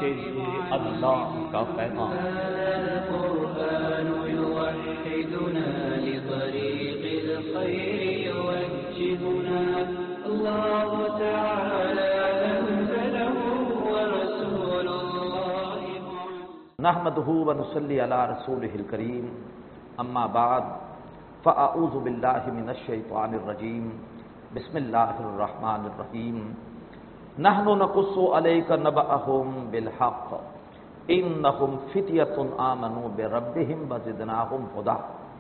یہ اللہ کا پیغام۔ القرآن يوحدنا لطريق الخير يوجهنا الله تعالى أنزله ورسول الله نحمده ونصلي على رسوله الكريم اما بعد فاعوذ بالله من الشيطان الرجيم بسم الله الرحمن الرحيم نحن نقص عليك نبأهم بالحق انهم فتية آمنوا بربهم وزدناهم هدى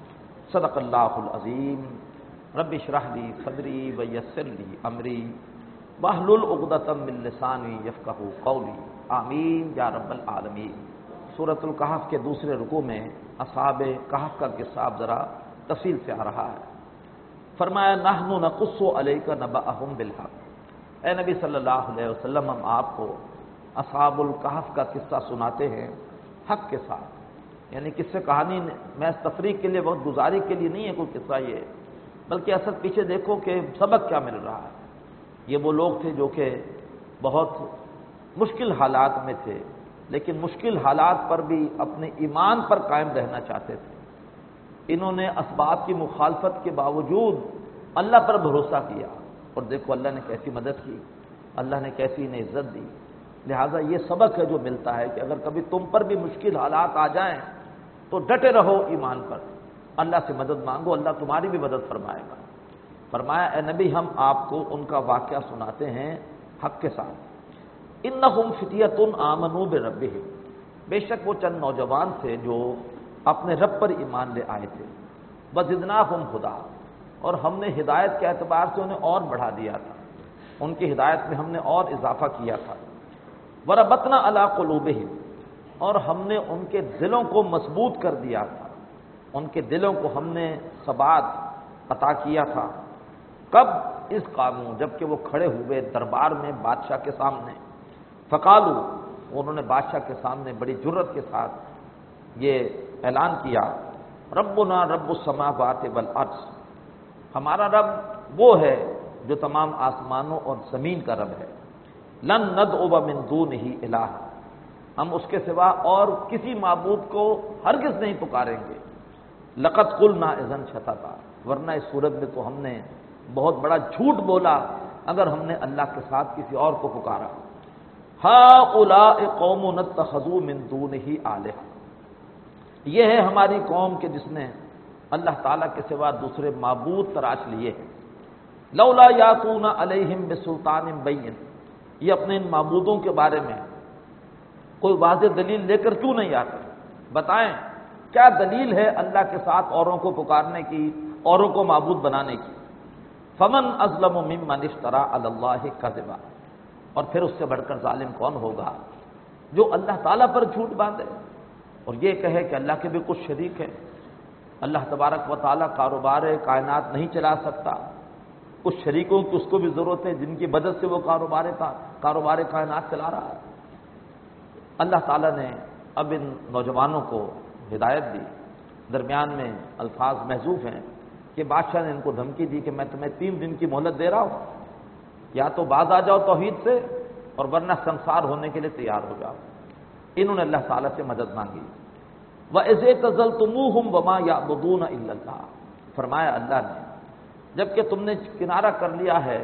صدق الله العظيم رب اشرح لي صدري ويسر لي امري واحلل عقدة من لساني يفقهوا قولي آمین یا رب العالمین۔ سورۃ الکہف کے دوسرے رکوع میں اصحاب کہف کا قصہ اب ذرا تفصیل سے آ رہا ہے۔ فرمایا نحن نقص علیک نبأهم بالحق، اے نبی صلی اللہ علیہ وسلم ہم آپ کو اصحاب الکہف کا قصہ سناتے ہیں حق کے ساتھ، یعنی قصے کہانی میں تفریق کے لیے وقت گزاری کے لیے نہیں ہے کوئی قصہ یہ، بلکہ اصل پیچھے دیکھو کہ سبق کیا مل رہا ہے۔ یہ وہ لوگ تھے جو کہ بہت مشکل حالات میں تھے، لیکن مشکل حالات پر بھی اپنے ایمان پر قائم رہنا چاہتے تھے۔ انہوں نے اسباب کی مخالفت کے باوجود اللہ پر بھروسہ کیا، اور دیکھو اللہ نے کیسی مدد کی، اللہ نے کیسی انہیں عزت دی۔ لہٰذا یہ سبق ہے جو ملتا ہے کہ اگر کبھی تم پر بھی مشکل حالات آ جائیں تو ڈٹے رہو ایمان پر، اللہ سے مدد مانگو، اللہ تمہاری بھی مدد فرمائے گا۔ فرمایا اے نبی ہم آپ کو ان کا واقعہ سناتے ہیں حق کے ساتھ۔ انہم فتیۃ آمنوا بربہم، بے شک وہ چند نوجوان تھے جو اپنے رب پر ایمان لے آئے تھے۔ وزدناہم ہدی، اور ہم نے ہدایت کے اعتبار سے انہیں اور بڑھا دیا تھا، ان کی ہدایت میں ہم نے اور اضافہ کیا تھا۔ وربطنا علی قلوبہم، اور ہم نے ان کے دلوں کو مضبوط کر دیا تھا، ان کے دلوں کو ہم نے ثبات عطا کیا تھا۔ کب؟ اس قاموں، جب کہ وہ کھڑے ہوئے دربار میں بادشاہ کے سامنے۔ فقالو، انہوں نے بادشاہ کے سامنے بڑی جرت کے ساتھ یہ اعلان کیا، ربنا رب السماوات والارض، ہمارا رب وہ ہے جو تمام آسمانوں اور زمین کا رب ہے۔ لن ندعو من دونہ الہ، ہم اس کے سوا اور کسی معبود کو ہرگز نہیں پکاریں گے۔ لقد قلنا اذا شططا، ورنہ اس صورت میں تو ہم نے بہت بڑا جھوٹ بولا اگر ہم نے اللہ کے ساتھ کسی اور کو پکارا۔ ہؤلاء قوم اتخذوا من دونہ آلہۃ، یہ ہے ہماری قوم کہ جس نے اللہ تعالیٰ کے سوا دوسرے معبود تراش لیے ہیں۔ لولا یاتون علیہم بسلطان بین، یہ اپنے ان معبودوں کے بارے میں کوئی واضح دلیل لے کر کیوں نہیں آتے؟ بتائیں کیا دلیل ہے اللہ کے ساتھ اوروں کو پکارنے کی، اوروں کو معبود بنانے کی؟ فمن اظلم ممن افترى علی اللہ کذبا، اور پھر اس سے بڑھ کر ظالم کون ہوگا جو اللہ تعالیٰ پر جھوٹ باندھے اور یہ کہے کہ اللہ کے بھی کچھ شریک ہیں۔ اللہ تبارک و تعالیٰ کاروبار کائنات نہیں چلا سکتا، کچھ شریکوں کی اس کو بھی ضرورت ہے جن کی مدد سے وہ کاروبار کائنات چلا رہا ہے۔ اللہ تعالیٰ نے اب ان نوجوانوں کو ہدایت دی، درمیان میں الفاظ محذوف ہیں کہ بادشاہ نے ان کو دھمکی دی کہ میں تمہیں 3 دن کی مہلت دے رہا ہوں، یا تو باز آ جاؤ توحید سے، اور ورنہ سنسار ہونے کے لیے تیار ہو جاؤ۔ انہوں نے اللہ تعالیٰ سے مدد مانگی۔ وَإِذْ اعْتَزَلْتُمُوهُمْ وَمَا يَعْبُدُونَ إِلَّا اللَّهَ، فرمایا اللہ نے جب کہ تم نے کنارہ کر لیا ہے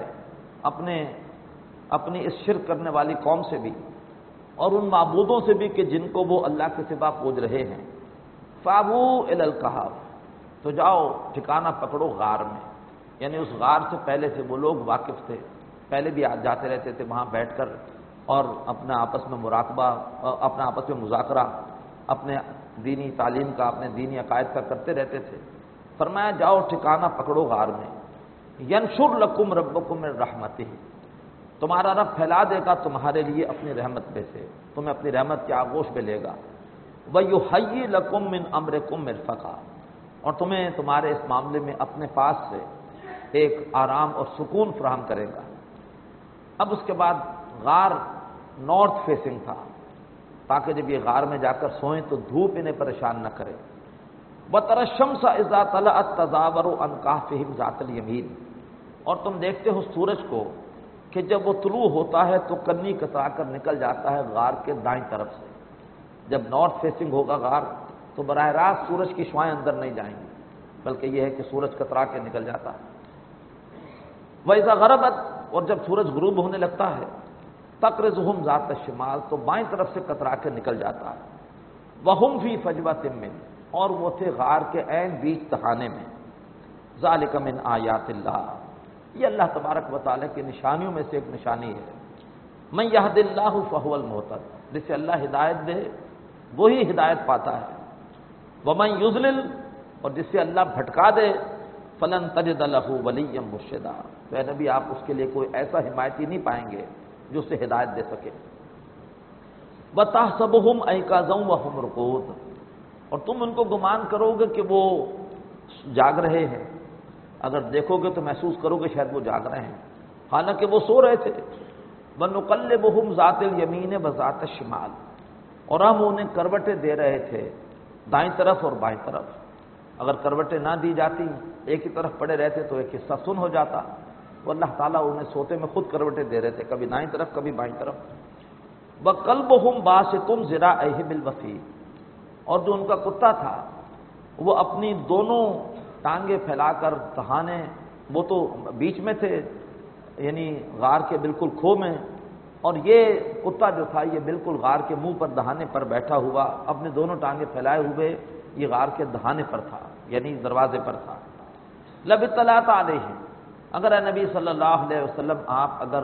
اپنی اس شرک کرنے والی قوم سے بھی اور ان معبودوں سے بھی کہ جن کو وہ اللہ کے سوا پوج رہے ہیں، فَأَوُوا إِلَى الْكَهْفِ، تو جاؤ ٹھکانہ پکڑو غار میں، یعنی اس غار سے پہلے سے وہ لوگ واقف تھے، پہلے بھی جاتے رہتے تھے وہاں بیٹھ کر اور اپنا آپس میں مراقبہ، اپنا آپس میں مذاکرہ، اپنے دینی تعلیم کا، اپنے دینی عقائد کا کرتے رہتے تھے۔ فرمایا جاؤ ٹھکانہ پکڑو غار میں، ینشر لکم ربکم من رحمتہ، تمہارا رب پھیلا دے گا تمہارے لیے اپنی رحمت میں سے، تمہیں اپنی رحمت کے آغوش میں لے گا۔ وَيُحَيِّ لَكُم مِّنْ أَمْرِكُم مِّرْفَقًا، اور تمہیں تمہارے اس معاملے میں اپنے پاس سے ایک آرام اور سکون فراہم کرے گا۔ اب اس کے بعد غار نارتھ فیسنگ تھا تاکہ جب یہ غار میں جا کر سوئیں تو دھوپ انہیں پریشان نہ کرے۔ وَتَرَى الشَّمْسَ إِذَا طَلَعَت تَّزَاوَرُ عَنْ كَهْفِهِمْ ذَاتَ الْيَمِينِ، اور تم دیکھتے ہو سورج کو کہ جب وہ طلوع ہوتا ہے تو کنی کترا کر نکل جاتا ہے غار کے دائیں طرف سے. جب نارتھ فیسنگ ہوگا غار تو براہ راست سورج کی شعاعیں اندر نہیں جائیں گی، بلکہ یہ ہے کہ سورج کترا کے نکل جاتا ہے. وَإِذَا غَرَبَتْ، اور جب سورج غروب ہونے لگتا ہے، تَقْرِضُهُمْ ذَاتَ الشِّمَالِ، تو بائیں طرف سے کترا کے نکل جاتا ہے. وَهُمْ فِي فَجْوَةٍ مِّنْ، اور وہ تھے غار کے عین بیچ تہانے میں. ذَلِكَ مِنْ آیاتِ اللہ، یہ اللہ تبارک و تعالیٰ کی نشانیوں میں سے ایک نشانی ہے. مَن يَهْدِ اللَّهُ فَهُوَ الْمُهْتَدِ، جسے اللہ ہدایت دے وہی ہدایت پاتا ہے. وَمَن يُضْلِلْ، اور جسے اللہ بھٹکا دے، فَلَن تَجِدَ لَهُ وَلِيًّا مُرْشِدًا، تو اے نبی آپ اس کے لیے کوئی ایسا حمایتی نہیں پائیں گے جو اسے ہدایت دے سکے. وَتَحْسَبُهُمْ أَيْقَاظًا وَهُمْ رُقُودٌ، اور تم ان کو گمان کرو گے کہ وہ جاگ رہے ہیں، اگر دیکھو گے تو محسوس کرو گے شاید وہ جاگ رہے ہیں، حالانکہ وہ سو رہے تھے. وَنُقَلِّبُهُمْ ذَاتَ الْيَمِينِ وَذَاتَ الشِّمَالِ، اور ہم انہیں کروٹیں دے رہے تھے دائیں طرف اور بائیں طرف. اگر کروٹیں نہ دی جاتی، ایک ہی طرف پڑے رہتے تو ایک حصہ سن ہو جاتا. وہ اللہ تعالیٰ انہیں سوتے میں خود کروٹیں دے رہے تھے، کبھی دائیں طرف کبھی بائیں طرف. وَقَلْبُهُمْ بَاسِطٌ ذِرَاعَيْهِ بِالْوَصِيدِ، اور جو ان کا کتا تھا وہ اپنی دونوں ٹانگیں پھیلا کر تہانے، وہ تو بیچ میں تھے یعنی غار کے بالکل کھو میں، اور یہ کتا جو تھا یہ بالکل غار کے منہ پر دہانے پر بیٹھا ہوا اپنے دونوں ٹانگیں پھیلائے ہوئے یہ غار کے دہانے پر تھا، یعنی دروازے پر تھا. لَوِ اطَّلَعْتَ عَلَيْهِمْ، اگر اے نبی صلی اللہ علیہ وسلم آپ اگر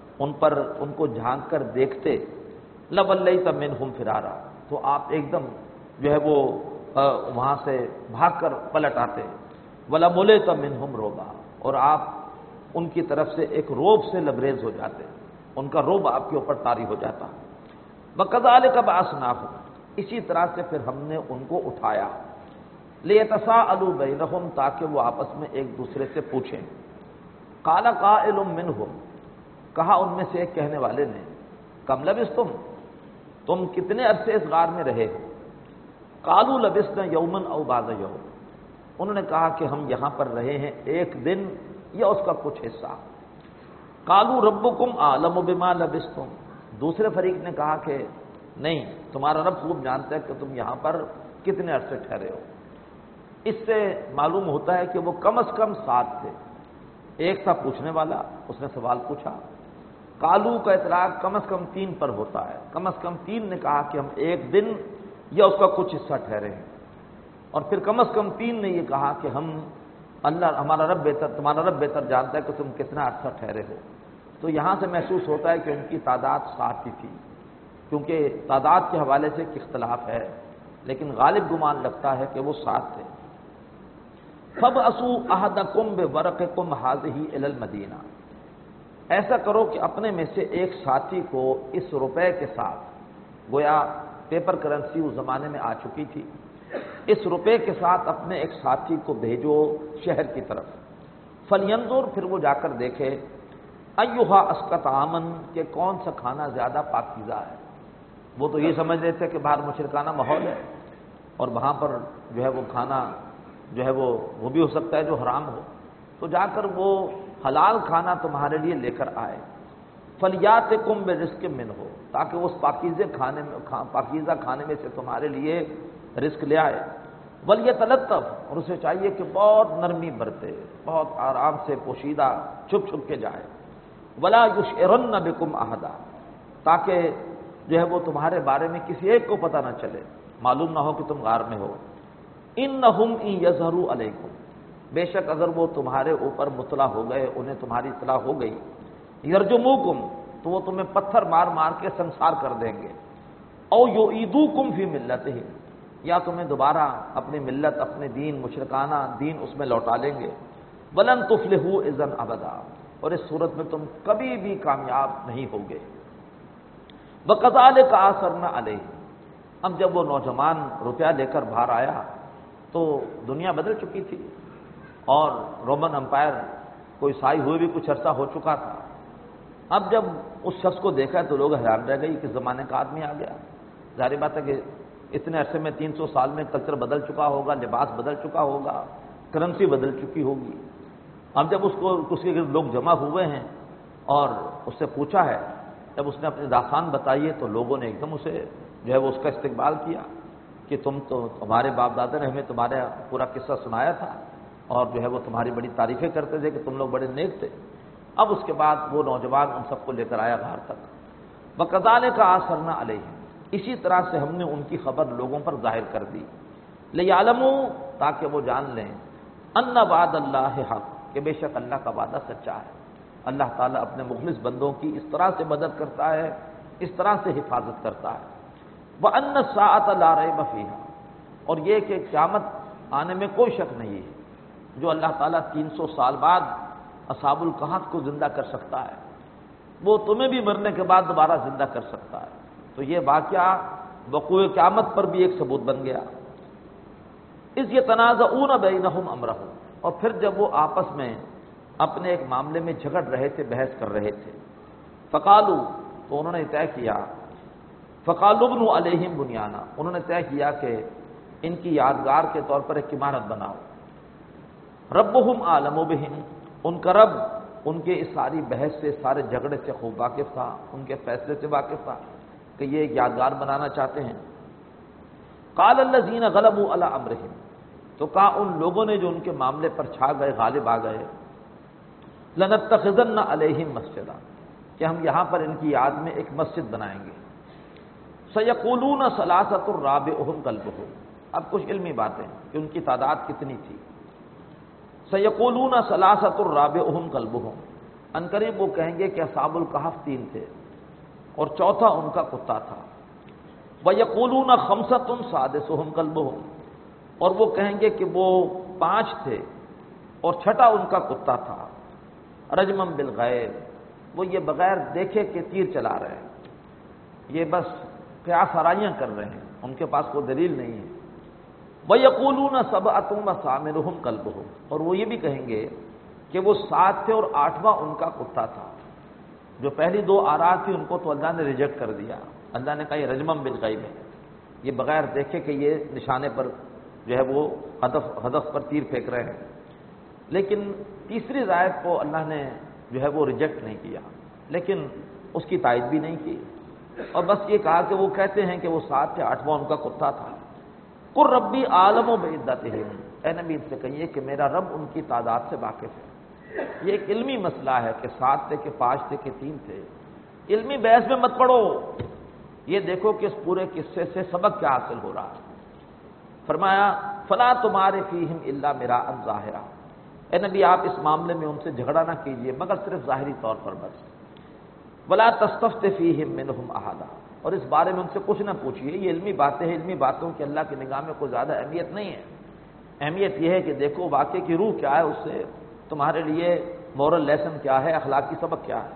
ان کو جھانک کر دیکھتے، لَوَلَّيْتَ مِنْهُمْ فِرَارًا، تو آپ ایک دم جو ہے وہ وہاں سے بھاگ کر پلٹ آتے. وَلَمُلِئْتَ مِنْهُمْ رُعْبًا، اور آپ ان کی طرف سے ایک روب سے لبریز ہو جاتے، ان کا روب آپ کے اوپر طاری ہو جاتا. وَكَذَلِكَ بَعَثْنَاهُمْ، اسی طرح سے پھر ہم نے ان کو اٹھایا. لِيَتَسَاءَلُوا بَيْنَهُمْ، تاکہ وہ آپس میں ایک دوسرے سے پوچھیں. قَالَ قَائِلٌ مِّنْهُمْ، کہا ان میں سے ایک کہنے والے نے، کم لبثتم، تم کتنے عرصے اس غار میں رہے ہو؟ قَالُوا لَبِثْنَا يَوْمًا أَوْ بَعْضَ يَوْمٍ، انہوں نے کہا کہ ہم یہاں پر رہے ہیں ایک دن یا اس کا کچھ حصہ. قَالُوا رَبُّكُمْ أَعْلَمُ بِمَا لَبِثْتُمْ، دوسرے فریق نے کہا کہ نہیں، تمہارا رب خوب جانتا ہے کہ تم یہاں پر کتنے عرصے ٹھہرے ہو. اس سے معلوم ہوتا ہے کہ وہ کم از کم 7 تھے. ایک تھا پوچھنے والا، اس نے سوال پوچھا. قالو کا اطلاق کم از کم 3 پر ہوتا ہے، کم از کم 3 نے کہا کہ ہم ایک دن یا اس کا کچھ حصہ ٹھہرے ہیں، اور پھر کم از کم 3 نے یہ کہا کہ ہم ہمارا رب بہتر، تمہارا رب بہتر جانتا ہے کہ تم کتنا عرصہ ٹھہرے ہو. تو یہاں سے محسوس ہوتا ہے کہ ان کی تعداد 7 ہی تھی، کیونکہ تعداد کے حوالے سے ایک اختلاف ہے، لیکن غالب گمان لگتا ہے کہ وہ 7 تھے. فَابْعَثُوا أَحَدَكُمْ بِوَرَقِكُمْ هَٰذِهِ إِلَى الْمَدِينَةِ، ایسا کرو کہ اپنے میں سے ایک ساتھی کو اس روپے کے ساتھ، گویا پیپر کرنسی اس زمانے میں آ چکی تھی، اس روپے کے ساتھ اپنے ایک ساتھی کو بھیجو شہر کی طرف. فَلْيَنظُرْ، پھر وہ جا کر دیکھے، أَيُّهَا أَزْكَىٰ طَعَامًا، کہ کون سا کھانا زیادہ پاکیزہ ہے. وہ تو یہ سمجھ رہے تھے کہ باہر مشرکانہ ماحول ہے اور وہاں پر جو ہے وہ کھانا جو ہے وہ بھی ہو سکتا ہے جو حرام ہو، تو جا کر وہ حلال کھانا تمہارے لیے لے کر آئے. فَلْيَأْتِكُمْ بِرِزْقٍ مِّنْهُ، تاکہ اس پاکیزہ کھانے میں سے تمہارے لیے رزق لے آئے. وَلْيَتَلَطَّفْ، اور اسے چاہیے کہ بہت نرمی برتے، بہت آرام سے پوشیدہ چھپ چھپ کے جائے. وَلَا يُشْعِرَنَّ بِكُمْ أَحَدًا، تاکہ جو ہے وہ تمہارے بارے میں کسی ایک کو پتہ نہ چلے، معلوم نہ ہو کہ تم غار میں ہو. إِنَّهُمْ إِن يَظْهَرُوا عَلَيْكُمْ، بے شک اگر وہ تمہارے اوپر مطلع ہو گئے، انہیں تمہاری اطلاع ہو گئی، يَرْجُمُوكُمْ، تو وہ تمہیں پتھر مار مار کے سنسار کر دیں گے. أَوْ يُعِيدُوكُمْ فِي مِلَّتِهِمْ، یا تمہیں دوبارہ اپنی ملت، اپنے دین، مشرکانہ دین اس میں لوٹا لیں گے. وَلَن تُفْلِحُوا إِذًا أَبَدًا، اور اس صورت میں تم کبھی بھی کامیاب نہیں ہوگے. وَكَذَلِكَ أَثَرْنَا عَلَيْهِ، اب جب وہ نوجوان روپیہ لے کر باہر آیا تو دنیا بدل چکی تھی اور رومن امپائر کو عیسائی ہوئے بھی کچھ عرصہ ہو چکا تھا. اب جب اس شخص کو دیکھا تو لوگ حیران رہ گئی کہ زمانے کا آدمی آ گیا. ظاہر بات ہے کہ اتنے عرصے میں 300 سال میں کلچر بدل چکا ہوگا، لباس بدل چکا ہوگا، کرنسی بدل چکی ہوگی. اب جب اس کے لوگ جمع ہوئے ہیں اور اس سے پوچھا ہے، جب اس نے اپنی داستان بتائی ہے تو لوگوں نے ایک دم اسے جو ہے وہ اس کا استقبال کیا کہ تم تو تمہارے باپ دادا نے ہمیں تمہارا پورا قصہ سنایا تھا اور جو ہے وہ تمہاری بڑی تعریفیں کرتے تھے کہ تم لوگ بڑے نیک تھے۔ اب اس کے بعد وہ نوجوان ان سب کو لے کر آیا غار تک۔ وَكَذَلِكَ آثَرْنَا عَلَيْهِمْ، اسی طرح سے ہم نے ان کی خبر لوگوں پر ظاہر کر دی، لِيَعْلَمُوا، تاکہ وہ جان لیں، أَنَّ وَعْدَ اللَّهِ حَقٌّ، کہ بے شک اللہ کا وعدہ سچا ہے۔ اللہ تعالیٰ اپنے مخلص بندوں کی اس طرح سے مدد کرتا ہے، اس طرح سے حفاظت کرتا ہے۔ وَأَنَّ السَّاعَةَ لَا رَيْبَ فِيهَا، اور یہ کہ قیامت آنے میں کوئی شک نہیں ہے، جو اللہ تعالیٰ 300 سال بعد اصحاب الکہف کو زندہ کر سکتا ہے، وہ تمہیں بھی مرنے کے بعد دوبارہ زندہ کر سکتا ہے۔ تو یہ واقعہ وقوع قیامت پر بھی ایک ثبوت بن گیا۔ اذ یتنازعون بینہم امرہم، اور پھر جب وہ آپس میں اپنے ایک معاملے میں جھگڑ رہے تھے، بحث کر رہے تھے، فقالوا، تو انہوں نے طے کیا، فقالوا ابنوا علیہم بنیانا، انہوں نے طے کیا کہ ان کی یادگار کے طور پر ایک عمارت بناؤ۔ ربہم اعلم بہم، ان کا رب ان کے اس ساری بحث سے، سارے جھگڑے سے خوب واقف تھا، ان کے فیصلے سے واقف تھا کہ یہ ایک یادگار بنانا چاہتے ہیں۔ قال الذین غلبوا علی امرہم، تو کہا ان لوگوں نے جو ان کے معاملے پر چھا گئے، غالب آ گئے، لنتخذن علیہم مسجدا، کہ ہم یہاں پر ان کی یاد میں ایک مسجد بنائیں گے۔ سیقولون ثلاثۃ رابعہم کلبہم، اب کچھ علمی باتیں کہ ان کی تعداد کتنی تھی۔ سیقولون ثلاثۃ رابعہم کلبہم، عنقریب وہ کہیں گے کہ اصحاب الکہف 3 تھے اور چوتھا ان کا کتا تھا۔ ویقولون خمسۃ سادسہم کلبہم، اور وہ کہیں گے کہ وہ 5 تھے اور چھٹا ان کا کتا تھا۔ رجمم بالغیب، وہ یہ بغیر دیکھے کہ تیر چلا رہے ہیں، یہ بس قیاس آرائیاں کر رہے ہیں، ان کے پاس کوئی دلیل نہیں ہے۔ وَيَقُولُونَ سَبْعَةٌ وَثَامِنُهُمْ كَلْبُهُمْ، اور وہ یہ بھی کہیں گے کہ وہ 7 تھے اور 8واں ان کا کتا تھا۔ جو پہلی 2 آراء تھی ان کو تو اللہ نے ریجیکٹ کر دیا، اللہ نے کہا یہ رجمم بالغیب ہے، یہ بغیر دیکھے کہ یہ نشانے پر جو ہے وہ ہدف پر تیر پھینک رہے ہیں۔ لیکن تیسری روایت کو اللہ نے جو ہے وہ ریجیکٹ نہیں کیا، لیکن اس کی تائید بھی نہیں کی، اور بس یہ کہا کہ وہ کہتے ہیں کہ وہ 7 تھے، 8واں ان کا کتا تھا۔ قُل ربی عالم بعدتہم، اے نبی ان سے کہیے کہ میرا رب ان کی تعداد سے واقف ہے۔ یہ ایک علمی مسئلہ ہے کہ 7 تھے کہ 5 تھے کہ 3 تھے، علمی بحث میں مت پڑو، یہ دیکھو کہ اس پورے قصے سے سبق کیا حاصل ہو رہا ہے۔ فرمایا فلا تمار فیہم الا مراء ظاہرا، اے نبی آپ اس معاملے میں ان سے جھگڑا نہ کیجیے مگر صرف ظاہری طور پر بس۔ ولا تستفت فیہم منہم احدا، اور اس بارے میں ان سے کچھ نہ پوچھیے، یہ علمی باتیں ہیں، علمی باتوں کی اللہ کی نگاہ میں کوئی زیادہ اہمیت نہیں ہے۔ اہمیت یہ ہے کہ دیکھو واقعے کی روح کیا ہے، اس سے تمہارے لیے مورل لیسن کیا ہے، اخلاقی سبق کیا ہے۔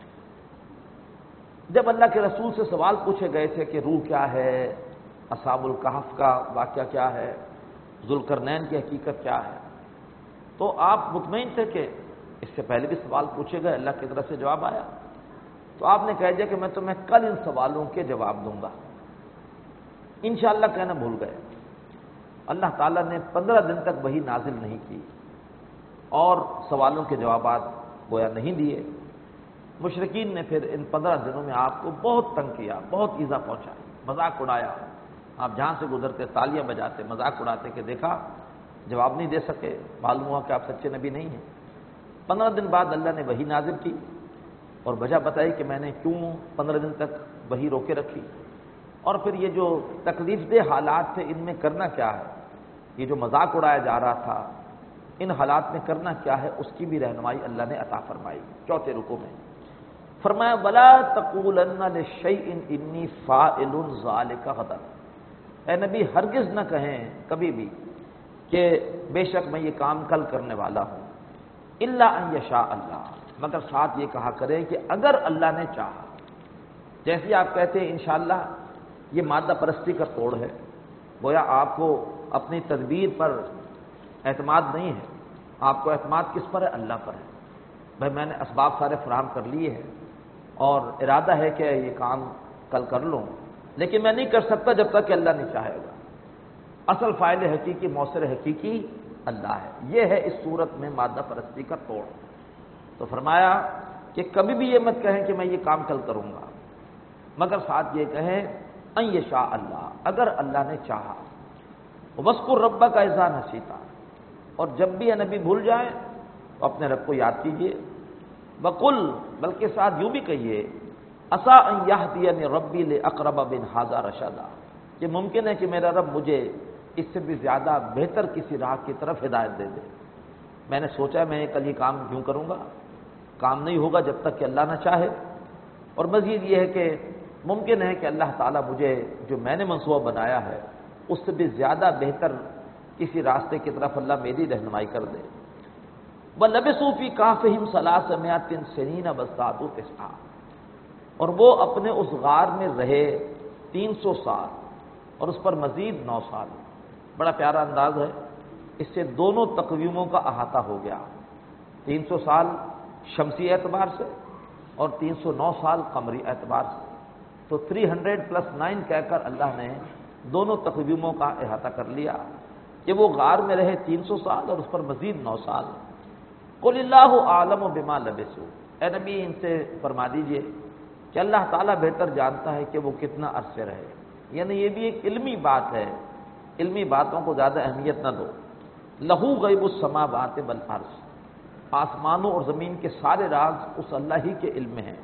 جب اللہ کے رسول سے سوال پوچھے گئے تھے کہ روح کیا ہے، اصحاب الکہف کا واقعہ کیا ہے، ذوالقرنین کی حقیقت کیا ہے، تو آپ مطمئن تھے کہ اس سے پہلے بھی سوال پوچھے گئے، اللہ کی طرف سے جواب آیا، تو آپ نے کہہ دیا کہ میں تمہیں کل ان سوالوں کے جواب دوں گا۔ انشاءاللہ کہنا بھول گئے۔ اللہ تعالیٰ نے 15 دن تک وحی نازل نہیں کی اور سوالوں کے جوابات گویا نہیں دیے۔ مشرکین نے پھر ان 15 دنوں میں آپ کو بہت تنگ کیا، بہت ایذا پہنچائی، مذاق اڑایا، آپ جہاں سے گزرتے تالیاں بجاتے، مذاق اڑاتے کہ دیکھا جواب نہیں دے سکے، معلوم ہوا کہ آپ سچے نبی نہیں ہیں۔ 15 دن بعد اللہ نے وحی نازل کی اور وجہ بتائی کہ میں نے کیوں 15 دن تک وحی روکے رکھی، اور پھر یہ جو تکلیف دہ حالات تھے ان میں کرنا کیا ہے، یہ جو مذاق اڑایا جا رہا تھا ان حالات میں کرنا کیا ہے، اس کی بھی رہنمائی اللہ نے عطا فرمائی۔ 4 رکوع میں فرمایا وَلَا تَقُولَنَّ لِشَيْءٍ إِنِّي فَاعِلٌ ذَلِكَ غَدًا، اے نبی ہرگز نہ کہیں کبھی بھی کہ بے شک میں یہ کام کل کرنے والا ہوں، إِلَّا أَن يَشَاءَ اللَّهُ، مگر ساتھ یہ کہا کریں کہ اگر اللہ نے چاہا۔ جیسے آپ کہتے ہیں انشاءاللہ، یہ مادہ پرستی کا توڑ ہے، گویا آپ کو اپنی تدبیر پر اعتماد نہیں ہے، آپ کو اعتماد کس پر ہے؟ اللہ پر ہے۔ بھائی میں نے اسباب سارے فراہم کر لیے ہیں اور ارادہ ہے کہ یہ کام کل کر لوں، لیکن میں نہیں کر سکتا جب تک کہ اللہ نہیں چاہے گا۔ اصل فاعل حقیقی، موصل حقیقی اللہ ہے۔ یہ ہے اس صورت میں مادہ پرستی کا توڑ۔ تو فرمایا کہ کبھی بھی یہ مت کہیں کہ میں یہ کام کل کروں گا، مگر ساتھ یہ کہیں ان یشاء اللہ، اگر اللہ نے چاہا۔ وَاذْكُرْ رَبَّكَ اذا نسیت، اور جب بھی یہ نبی بھول جائیں تو اپنے رب کو یاد کیجئے۔ وَقُلْ، بلکہ ساتھ یوں بھی کہیے عَسَىٰ أَن يَهْدِيَنِ رَبِّي لِأَقْرَبَ مِنْ هَٰذَا رَشَدًا، کہ ممکن ہے کہ میرا رب مجھے اس سے بھی زیادہ بہتر کسی راہ کی طرف ہدایت دے دے۔ میں نے سوچا میں کل یہ کام کیوں کروں گا، کام نہیں ہوگا جب تک کہ اللہ نہ چاہے، اور مزید یہ ہے کہ ممکن ہے کہ اللہ تعالیٰ مجھے جو میں نے منصوبہ بنایا ہے اس سے بھی زیادہ بہتر کسی راستے کی طرف اللہ میری رہنمائی کر دے۔ وَلَبِثُوا فِي كَهْفِهِمْ 300 سِنِينَ وَازْدَادُوا تِسْعًا، اور وہ اپنے اس غار میں رہے 300 سال اور اس پر مزید 9 سال۔ بڑا پیارا انداز ہے، اس سے دونوں تقویموں کا احاطہ ہو گیا، 300 سال شمسی اعتبار سے اور 309 سال قمری اعتبار سے، تو 300+9 کہہ کر اللہ نے دونوں تقویموں کا احاطہ کر لیا کہ وہ غار میں رہے 300 سال اور اس پر مزید 9 سال۔ قُلِ اللَّهُ أَعْلَمُ بِمَا لَبِثُوا، اے نبی ان سے فرما دیجئے کہ اللہ تعالیٰ بہتر جانتا ہے کہ وہ کتنا عرصے رہے، یعنی یہ بھی ایک علمی بات ہے، علمی باتوں کو زیادہ اہمیت نہ دو۔ لَهُ غَيْبُ السَّمَاوَاتِ وَالْأَرْضِ، آسمانوں اور زمین کے سارے راز اس اللہ ہی کے علم میں ہیں۔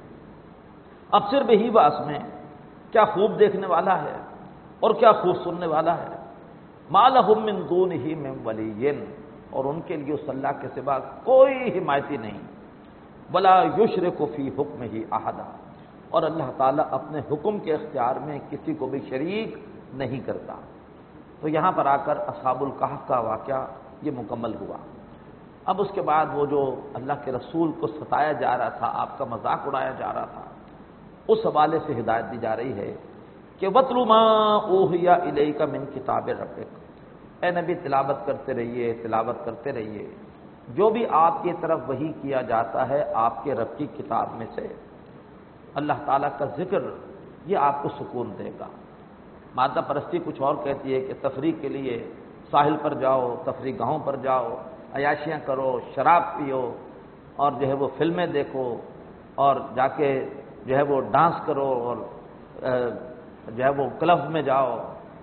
ابصر بہ واسمع، کیا خوب دیکھنے والا ہے اور کیا خوب سننے والا ہے۔ ما لہم من دونہ من ولی، اور ان کے لیے اس اللہ کے سوا کوئی حمایتی نہیں۔ ولا یشرک فی حکمہ احدا، اور اللہ تعالیٰ اپنے حکم کے اختیار میں کسی کو بھی شریک نہیں کرتا۔ تو یہاں پر آ کر اصحاب الکہف کا واقعہ یہ مکمل ہوا۔ اب اس کے بعد وہ جو اللہ کے رسول کو ستایا جا رہا تھا، آپ کا مذاق اڑایا جا رہا تھا، اس حوالے سے ہدایت دی جا رہی ہے کہ وَاتْلُ مَا أُوحِیَ إِلَیْکَ مِن کتاب ربک، اے نبی تلاوت کرتے رہیے، تلاوت کرتے رہیے جو بھی آپ کی طرف وحی کیا جاتا ہے آپ کے رب کی کتاب میں سے۔ اللہ تعالیٰ کا ذکر یہ آپ کو سکون دے گا۔ مادہ پرستی کچھ اور کہتی ہے کہ تفریح کے لیے ساحل پر جاؤ، تفریح گاہوں پر جاؤ، عیاشیاں کرو، شراب پیو، اور جو ہے وہ فلمیں دیکھو، اور جا کے جو ہے وہ ڈانس کرو، اور جو ہے وہ کلب میں جاؤ۔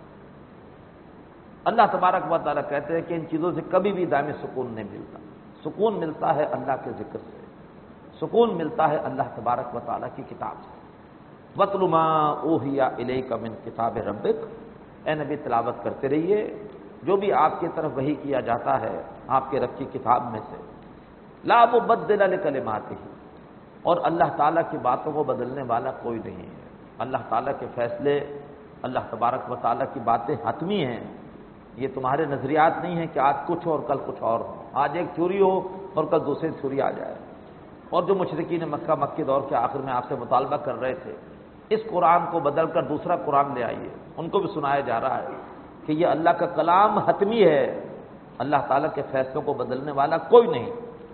اللہ تبارک و تعالیٰ کہتے ہیں کہ ان چیزوں سے کبھی بھی دائمی سکون نہیں ملتا۔ سکون ملتا ہے اللہ کے ذکر سے، سکون ملتا ہے اللہ تبارک و تعالیٰ کی کتاب سے۔ وَاتْلُ مَا أُوحِیَ إِلَیْکَ مِن کتاب ربک، اے نبی تلاوت کرتے رہیے جو بھی آپ کی طرف وحی کیا جاتا ہے آپ کے رب کی کتاب میں سے۔ لا مبدل لکلماتہ، اور اللہ تعالیٰ کی باتوں کو بدلنے والا کوئی نہیں ہے۔ اللہ تعالیٰ کے فیصلے، اللہ تبارک و تعالیٰ کی باتیں حتمی ہیں، یہ تمہارے نظریات نہیں ہیں کہ آج کچھ اور کل کچھ اور ہو، آج ایک تھیوری ہو اور کل دوسری تھیوری آ جائے۔ اور جو مشرکین مکہ مکی دور کے آخر میں آپ سے مطالبہ کر رہے تھے اس قرآن کو بدل کر دوسرا قرآن لے آئیے، ان کو بھی سنایا جا رہا ہے کہ یہ اللہ کا کلام حتمی ہے، اللہ تعالیٰ کے فیصلوں کو بدلنے والا کوئی نہیں۔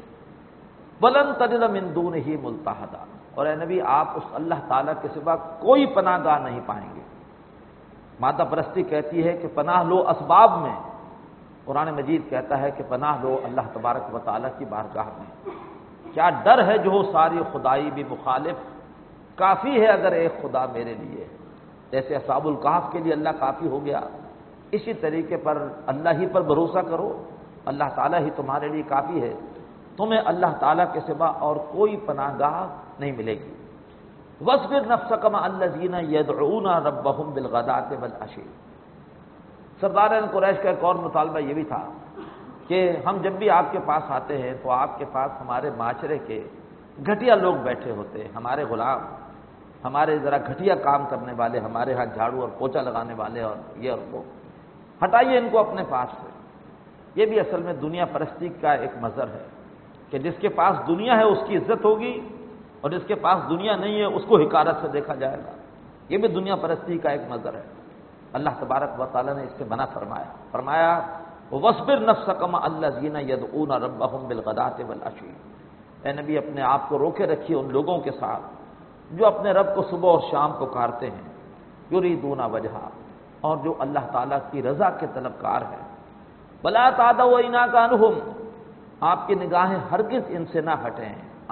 وَلَن تَجِدَ مِن دُونِهِ مُلْتَحَدًا، اور اے نبی آپ اس اللہ تعالیٰ کے سوا کوئی پناہ گاہ نہیں پائیں گے۔ مادہ پرستی کہتی ہے کہ پناہ لو اسباب میں، قرآن مجید کہتا ہے کہ پناہ لو اللہ تبارک و تعالیٰ کی بارگاہ میں۔ کیا ڈر ہے جو ساری خدائی بھی مخالف، کافی ہے اگر ایک خدا میرے لیے۔ جیسے اصحاب الکہف کے لیے اللہ کافی ہو گیا، اسی طریقے پر اللہ ہی پر بھروسہ کرو، اللہ تعالیٰ ہی تمہارے لیے کافی ہے، تمہیں اللہ تعالیٰ کے سوا اور کوئی پناہ گاہ نہیں ملے گی۔ وَاصْبِرْ نَفْسَكَ مَعَ الَّذِينَ يَدْعُونَ رَبَّهُمْ بِالْغَدَاةِ وَالْعَشِيِّ۔ سردار قریش کا ایک اور مطالبہ یہ بھی تھا کہ ہم جب بھی آپ کے پاس آتے ہیں تو آپ کے پاس ہمارے معاشرے کے گھٹیا لوگ بیٹھے ہوتے ہیں، ہمارے غلام، ہمارے ذرا گھٹیا کام کرنے والے، ہمارے ہاں جھاڑو اور پوچھا لگانے والے، اور یہ اور وہ، ہٹائیے ان کو اپنے پاس سے۔ یہ بھی اصل میں دنیا پرستی کا ایک مظہر ہے کہ جس کے پاس دنیا ہے اس کی عزت ہوگی، اور جس کے پاس دنیا نہیں ہے اس کو حقارت سے دیکھا جائے گا۔ یہ بھی دنیا پرستی کا ایک مظہر ہے۔ اللہ تبارک و تعالیٰ نے اس سے منع فرمایا وَاصْبِرْ نَفْسَكَ مَعَ الَّذِينَ يَدْعُونَ رَبَّهُمْ بِالْغَدَاةِ وَالْعَشِيِّ۔ اے نبی اپنے آپ کو روکے رکھیے ان لوگوں کے ساتھ جو اپنے رب کو صبح اور شام پکارتے ہیں، یریدون وجہہ، اور جو اللہ تعالیٰ کی رضا کے طلبکار ہیں۔ وَلَا تَعْدُ عَيْنَاكَ عَنْهُمْ، آپ کی نگاہیں ہرگز ان سے نہ ہٹیں،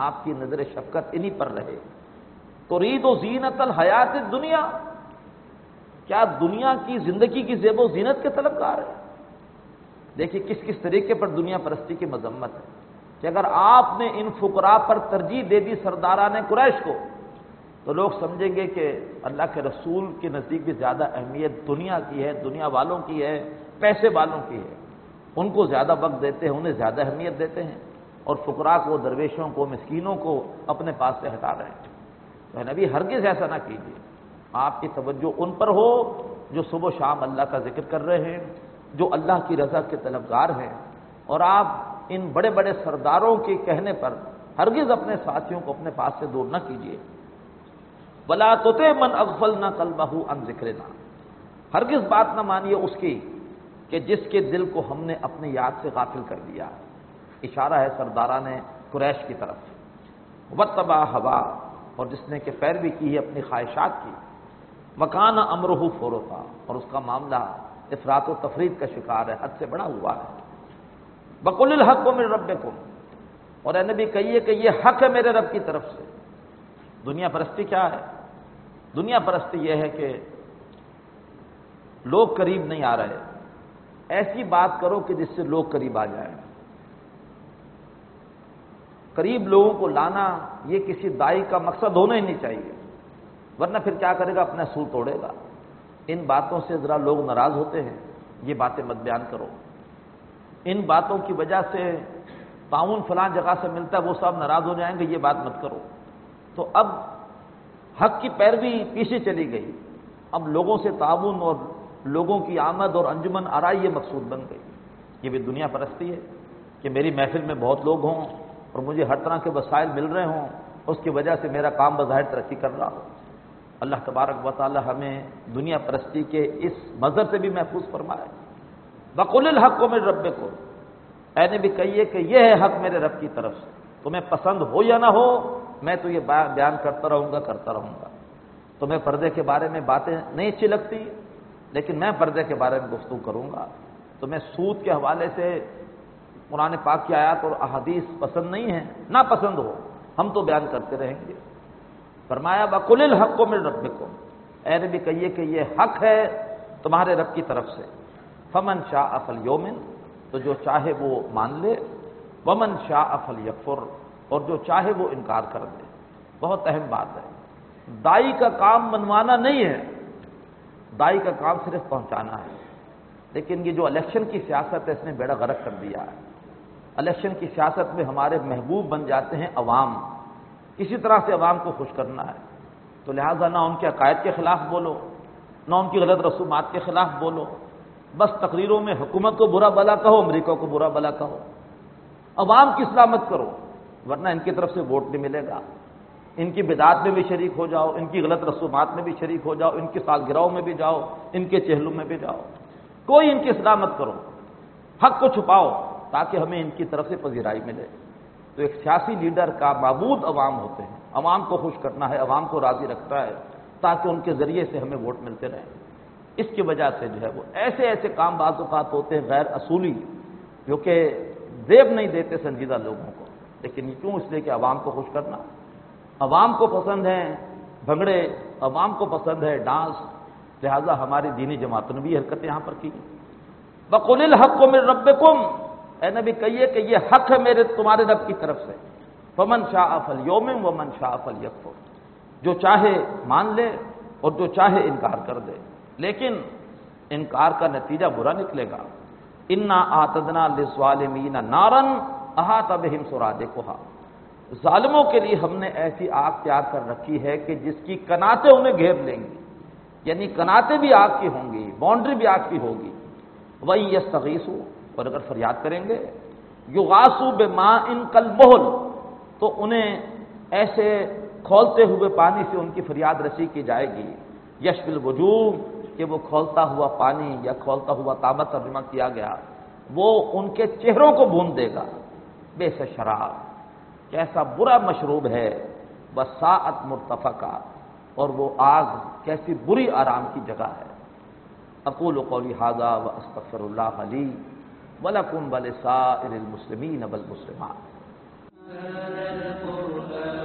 آپ کی نظر شفقت انہی پر رہے۔ ترید و زینت الحیات الدنیا، کیا دنیا کی زندگی کی زیب و زینت کے طلبگار ہے؟ دیکھیے کس کس طریقے پر دنیا پرستی کی مذمت ہے کہ اگر آپ نے ان فقراء پر ترجیح دے دی سرداران قریش کو تو لوگ سمجھیں گے کہ اللہ کے رسول کے نزدیک بھی زیادہ اہمیت دنیا کی ہے، دنیا والوں کی ہے، پیسے والوں کی ہے، ان کو زیادہ وقت دیتے ہیں، انہیں زیادہ اہمیت دیتے ہیں، اور فقراء کو، درویشوں کو، مسکینوں کو اپنے پاس سے ہٹا رہے ہیں۔ تو نبی ہرگز ایسا نہ کیجیے، آپ کی توجہ ان پر ہو جو صبح و شام اللہ کا ذکر کر رہے ہیں، جو اللہ کی رضا کے طلبگار ہیں، اور آپ ان بڑے بڑے سرداروں کے کہنے پر ہرگز اپنے ساتھیوں کو اپنے پاس سے دور نہ کیجیے۔ وَلَا تُطِعْ مَنْ أَغْفَلْنَا قَلْبَهُ عَنْ ذِكْرِنَا، ہرگز بات نہ مانیے اس کی کہ جس کے دل کو ہم نے اپنی یاد سے غافل کر دیا۔ اشارہ ہے سرداران قریش کی طرف۔ وَاتَّبَعَ هَوَاهُ، اور جس نے کہ پیروی کی ہے اپنی خواہشات کی۔ وَكَانَ أَمْرُهُ فُرُطًا، اور اس کا معاملہ افراط و تفرید کا شکار ہے، حد سے بڑا ہوا ہے۔ وَقُلِ الْحَقُّ مِن رَبِّكُمْ، اور اے نبی کہیے کہ یہ حق ہے میرے رب کی طرف سے۔ دنیا پرستی کیا ہے؟ دنیا پرستی یہ ہے کہ لوگ قریب نہیں آ رہے، ایسی بات کرو کہ جس سے لوگ قریب آ جائیں۔ قریب لوگوں کو لانا یہ کسی داعی کا مقصد ہونا ہی نہیں چاہیے، ورنہ پھر کیا کرے گا؟ اپنا اصول توڑے گا۔ ان باتوں سے ذرا لوگ ناراض ہوتے ہیں، یہ باتیں مت بیان کرو۔ ان باتوں کی وجہ سے تعاون فلاں جگہ سے ملتا ہے، وہ سب ناراض ہو جائیں گے، یہ بات مت کرو۔ تو اب حق کی پیروی پیچھے چلی گئی، اب لوگوں سے تعاون اور لوگوں کی آمد اور انجمن آرائی یہ مقصود بن گئی۔ یہ بھی دنیا پرستی ہے کہ میری محفل میں بہت لوگ ہوں اور مجھے ہر طرح کے وسائل مل رہے ہوں، اس کی وجہ سے میرا کام بظاہر ترقی کر رہا ہو۔ اللہ تبارک و تعالی ہمیں دنیا پرستی کے اس مظہر سے بھی محفوظ فرمائے۔ وَقُلِ الْحَقُّ مِن رَبِّكُمْ، اے نبی کہیے کہ یہ ہے حق میرے رب کی طرف سے، تمہیں پسند ہو یا نہ ہو میں تو یہ بیان کرتا رہوں گا۔ تمہیں پردے کے بارے میں باتیں نہیں اچھی لگتی، لیکن میں پردے کے بارے میں گفتگو کروں گا۔ تمہیں سود کے حوالے سے قرآن پاک کی آیات اور احادیث پسند نہیں ہیں، نہ پسند ہو، ہم تو بیان کرتے رہیں گے۔ فرمایا وَقُلِ الْحَقُّ مِن رَبِّكُمْ، اے نبی کہیے کہ یہ حق ہے تمہارے رب کی طرف سے۔ فَمَن شَاءَ فَلْيُؤْمِن، تو جو چاہے وہ مان لے، وَمَن شَاءَ فَلْيَكْفُرْ، اور جو چاہے وہ انکار کر دے۔ بہت اہم بات ہے، داعی کا کام منوانا نہیں ہے، داعی کا کام صرف پہنچانا ہے۔ لیکن یہ جو الیکشن کی سیاست ہے اس نے بیڑا غرق کر دیا ہے۔ الیکشن کی سیاست میں ہمارے محبوب بن جاتے ہیں عوام، کسی طرح سے عوام کو خوش کرنا ہے، تو لہٰذا نہ ان کے عقائد کے خلاف بولو، نہ ان کی غلط رسومات کے خلاف بولو، بس تقریروں میں حکومت کو برا بلا کہو، امریکہ کو برا بلا کہو، عوام کی اصلاح مت کرو، ورنہ ان کی طرف سے ووٹ نہیں ملے گا۔ ان کی بدعات میں بھی شریک ہو جاؤ، ان کی غلط رسومات میں بھی شریک ہو جاؤ، ان کی سالگرہوں میں بھی جاؤ، ان کے چہلوں میں بھی جاؤ، کوئی ان کی اصلاح مت کرو، حق کو چھپاؤ تاکہ ہمیں ان کی طرف سے پذیرائی ملے۔ تو ایک سیاسی لیڈر کا معبود عوام ہوتے ہیں، عوام کو خوش کرنا ہے، عوام کو راضی رکھتا ہے تاکہ ان کے ذریعے سے ہمیں ووٹ ملتے رہیں۔ اس کی وجہ سے جو ہے وہ ایسے ایسے کام بعض اوقات ہوتے ہیں غیر اصولی، جو کہ زیب نہیں دیتے سنجیدہ لوگوں کو، لیکن یہ کیوں؟ اس لیے کہ عوام کو خوش کرنا۔ عوام کو پسند ہیں بھنگڑے، عوام کو پسند ہے ڈانس، لہذا ہماری دینی جماعتوں نے بھی حرکتیں یہاں پر کی۔ وَقُلِ الْحَقُّ مِن رَبِّكُمْ، اے نبی کہیے کہ یہ حق ہے تمہارے رب کی طرف سے۔ فَمَن شَاءَ فَلْيُؤْمِن وَمَن شَاءَ فَلْيَكْفُرْ، جو چاہے مان لے اور جو چاہے انکار کر دے، لیکن انکار کا نتیجہ برا نکلے گا۔ اِنَّا أَعْتَدْنَا لِلظَّالِمِينَ نَارًا أَحَاطَ بِهِمْ سُرَادِقُهَا، ظالموں کے لیے ہم نے ایسی آگ تیار کر رکھی ہے کہ جس کی کناتیں انہیں گھیر لیں گی، یعنی کناتیں بھی آگ کی ہوں گی، باؤنڈری بھی آگ کی ہوگی۔ وَإِن يَسْتَغِيثُوا، اور اگر فریاد کریں گے، يُغَاثُوا بِمَاءٍ كَالْمُهْلِ، تو انہیں ایسے کھولتے ہوئے پانی سے ان کی فریاد رسی کی جائے گی۔ يَشْفِي الْوُجُوهَ، کہ وہ کھولتا ہوا پانی یا کھولتا ہوا تابہ ترجمہ کیا گیا، وہ ان کے چہروں کو بھون دے گا۔ بئس الشراب، کیسا برا مشروب ہے، وساءت مرتفقہ، اور وہ آگ کیسی بری آرام کی جگہ ہے۔ اقول قولی ھذا واستغفر اللہ لی ولکم ولسائر المسلمین والمسلمات۔ هذا القرآن